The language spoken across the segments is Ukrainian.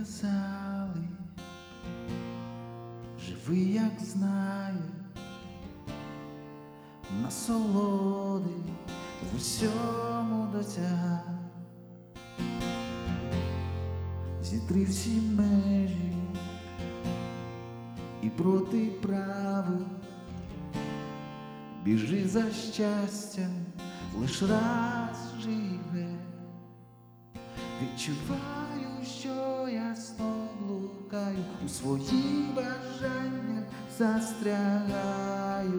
казали, живи, як знає, насолоди в усьому досягай. Зітри всі межі і проти правил, біжи за щастям, лиш раз живе. Відчуваю, що ясно блукаю, у своїх бажаннях застрягаю.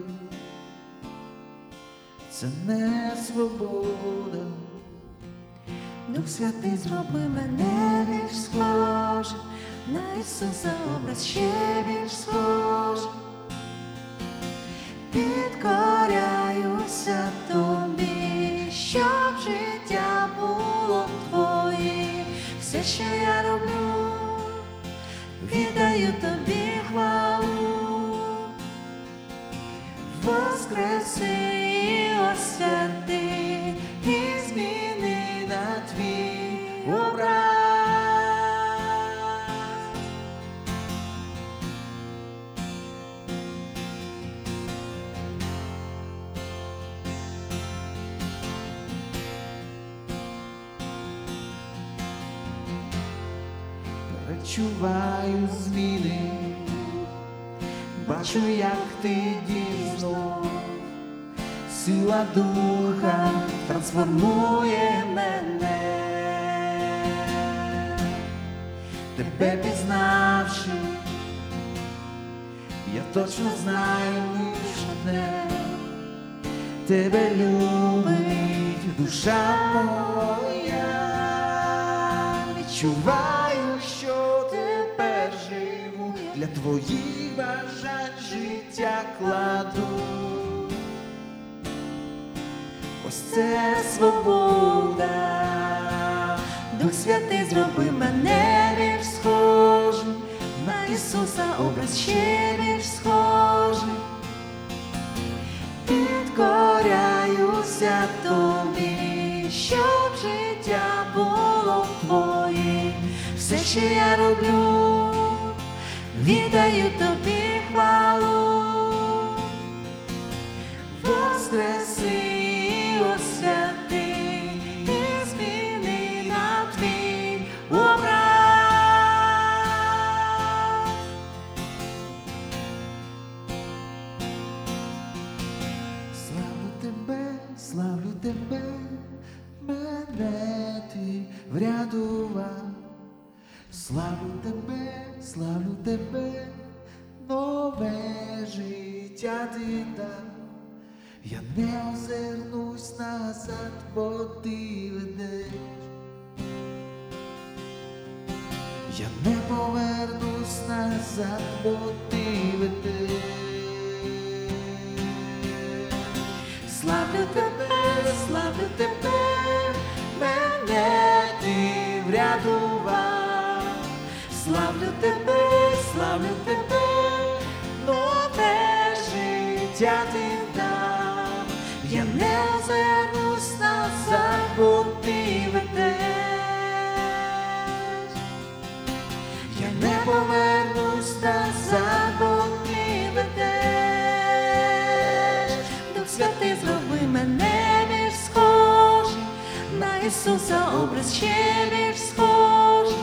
Це не свобода. Дух Святий, зроби мене більш схожим на Ісуса, образ ще більш схожим. Підкоряюся тобі, щоб життя було твоїм. Все, що я роблю, віддаю тобі хвалу. Воскреси і освяти, і зміни на твій образ. Перечуваю зміни, бачу, як ти дійсно. Сила Духа трансформує мене. Тебе пізнавши, я точно знаю лиш одне: тебе любить душа моя. Відчуваю, що тепер живу, для твоїх бажань життя кладу. Ось це свобода. Дух Святий, зроби мене більш схожим на Ісуса, образ ще більш схожий. Підкоряюся тобі, щоб життя було твоїм. Все, що я роблю, віддаю тобі хвалу. Воскреси і освяти, і зміни на твій образ. Славлю тебе, мене ти врятував. Славлю тебе, нове життя ти дав. Я не озирнусь назад, бо ти ведеш. Я не повернусь назад, бо ти ведеш. Славлю тебе, мене ти врятував. славлю тебе, нове життя ти дав. я не озирнусь назад, бо ти ведеш. Я не повернусь назад, бо ти ведеш. Дух Святий, зроби мене більш схожим на Ісуса, образ ще більш схожий.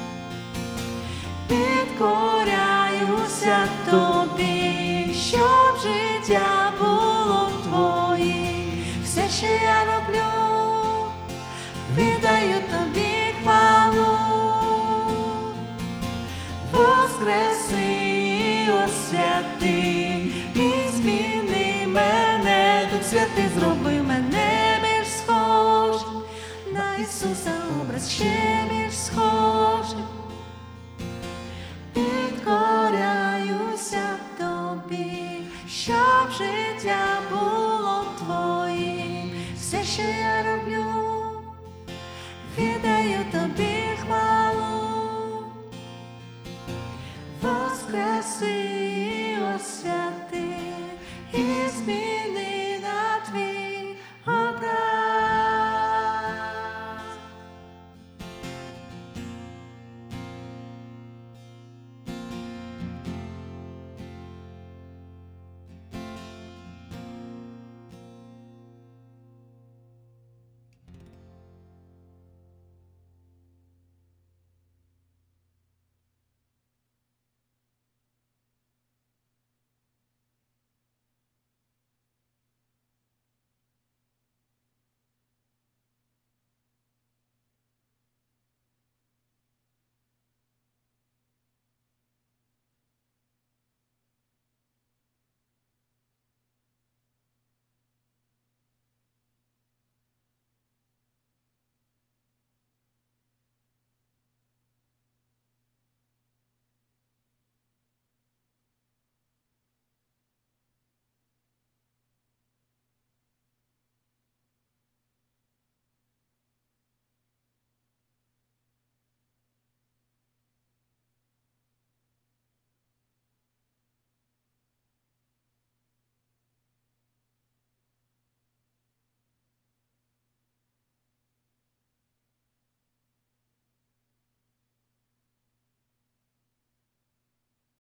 Підкоряюся тобі, щоб життя було твоїм. Все, що я роблю, віддаю тобі хвалу. Воскреси і освяти, і зміни мене. Дух Святий, зроби мене більш схожим на Ісуса, образ ще